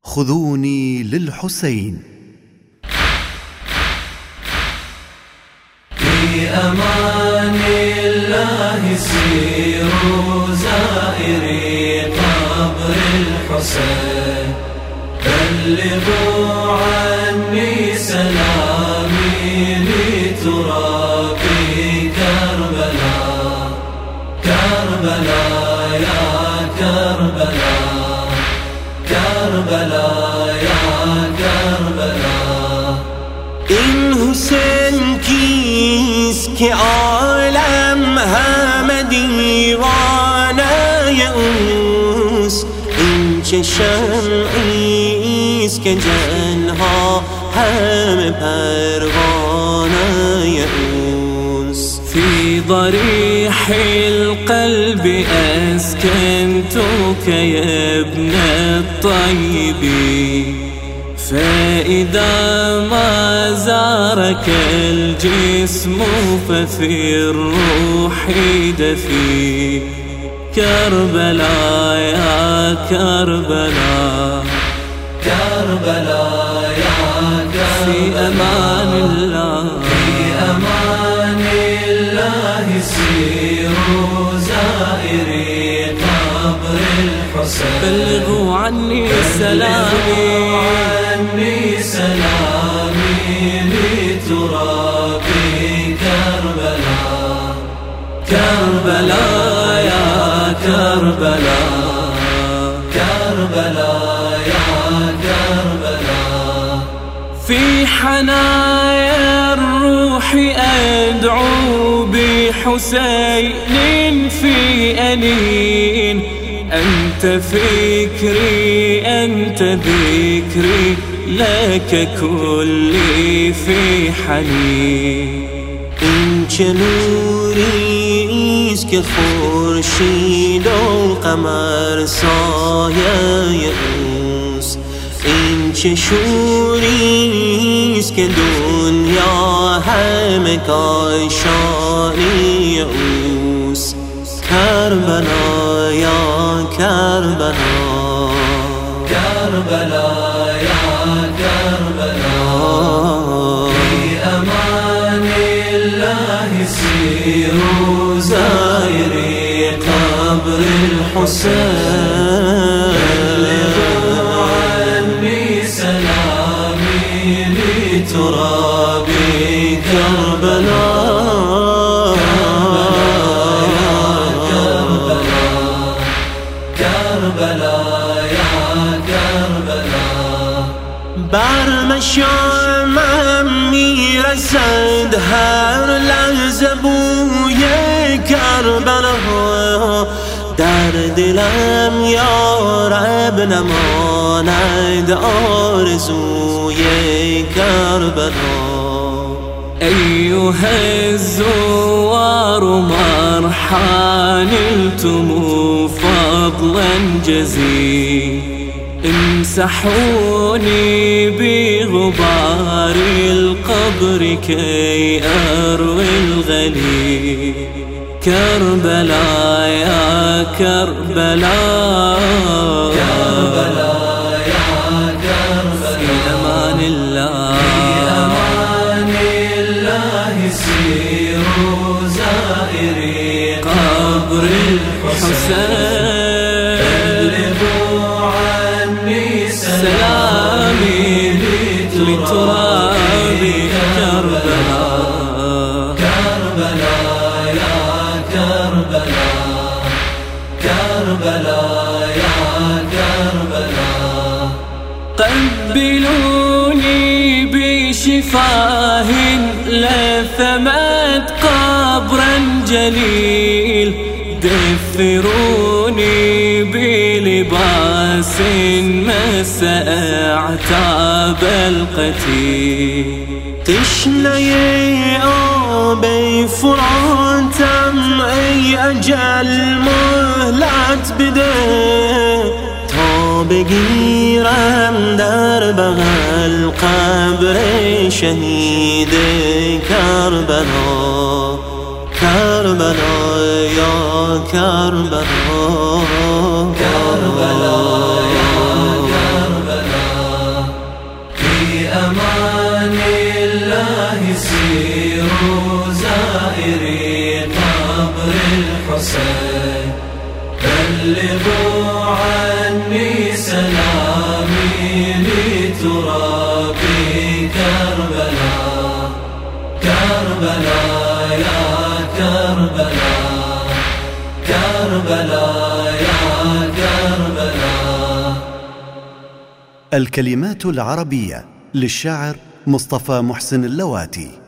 خذوني للحسين. في أمان الله سيروا زائري قبر الحسين، بلغوا عني سلامي لتراب كربلاء. كربلاء يا كربلاء، كربلاء يا كربلاء. این حسین کیست که عالم همه دیوانه اوست؟ این چه شمعیست که جنها همه پروانه اوست؟ في ضريح القلب أسكنتك يا ابن الطيب، فإذا ما زارك الجسم ففي الروح دفي. كربلاء يا كربلاء، كربلاء يا كربلاء. في أمان الله، في أمان الله سيروا زائري قبر الحسين، بلغوا عني سلامي، عني سلامي لتراب كربلاء. كربلاء يا كربلاء، كربلاء يا كربلاء. في حنايا الروح أدعو بحسين في أنين، أنت فكري أنت ذكري، لك كلي في حنين. این چه نوریست که خورشید و قمر سایه اوست؟ این چه شوریست که دنیا همه کاشانی اوست؟ کربلا یا کربلا، كربلاء يا كربلاء. في أمان الله سيروا زائري قبر الحسين، بلغوا عني سلامي لتراب كربلاء. كربلاء كربلاء يا كربلاء. بر مشامم میرسد هر لحظه بوی کربلا، در دلم یا رب نماند آرزوی کربلا. أيها الزوار مرحى نلتم فضلا جزيلا، امسحوني بغبار القبر كي أروي الغليل. كربلاء يا كربلاء، كربلاء يا كربلاء. في أمان الله، في أمان الله سيروا زائري قبر الحسين، بلغوا عني سلامي لتراب كربلاء. كربلاء يا كربلاء، كربلاء يا كربلاء. قبلوني بشفاه لثمت قبرا جليل، دثروني بلباس مس اعتاب القتيل. تشنه آب فراتم ای اجل مهلت بده، تا بگیرم در بغل قبر شهید کربلا. کربلا یا کربلا، کربلا یا کربلا. للحسين بلغوا عني سلامي لتراب كربلاء كربلاء يا كربلاء كربلاء يا كربلاء. الكلمات العربية للشاعر مصطفى محسن اللواتي.